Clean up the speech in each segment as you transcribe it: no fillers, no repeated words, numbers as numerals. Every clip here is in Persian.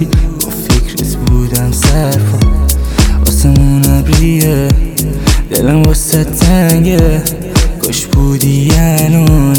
بودی با فکرت بودم سرپا آسمون ابریه دلم واسه تنگه کاش بودی الان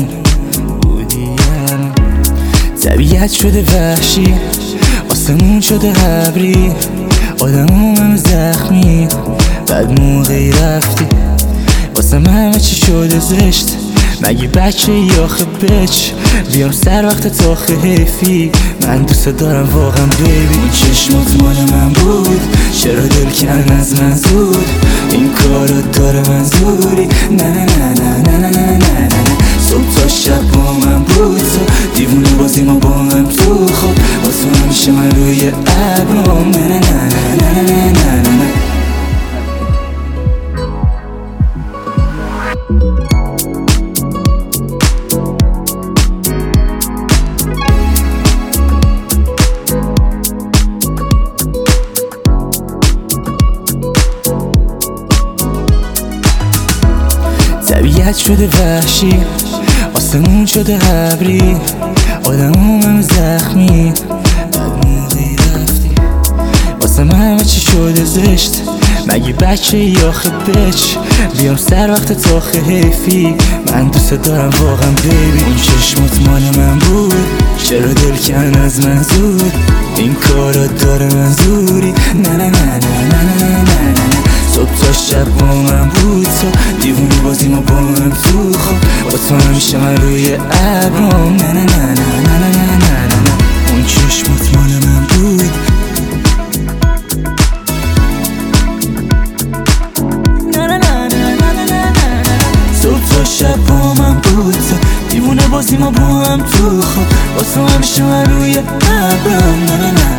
طبیعت شده وحشی آسمون شده ابری آدم هم زخمی بعد موقعی رفتی واسم همه چی شده زشت مگه بچه یا آخه بچ بیام سر وقت تاخه حیفی من دوست دارم واقعا بیبی اون چشمات مال من بود چرا دل کن از من زود این کارا داره منظوری نه نه نه نه نه نه نه نه نه صبح تا شب با من بود تو دیوونه بازی ما با هم تو خواب واسه همیشه من روی ابرام نه نه نه نه نه نه نه نه طبیعت شده وحشی آسمون شده ابری آدم هم زخمی بعد موقعی رفتی واسم همه چی شده زشت مگه بچه یا آخه بچ بیام سر وقت تاخه حیفی من دوست دارم واقعا بیبی اون چشمات مال من بود چرا دل کن از من زود این کارا داره منظوری نه نه نه نه نه نه نه صبح تا شب با من بود تو دیوونه بازی ما با هم تو خواب با تو همیشه من روی ابرام نه نه نه نه نه نه نه نه اون چشمات مال من بود نه نه نه نه نه نه صبح تا شب با من بود تو دیوونه بازی ما با هم تو خواب با تو همیشه من روی ابرام نه نه نه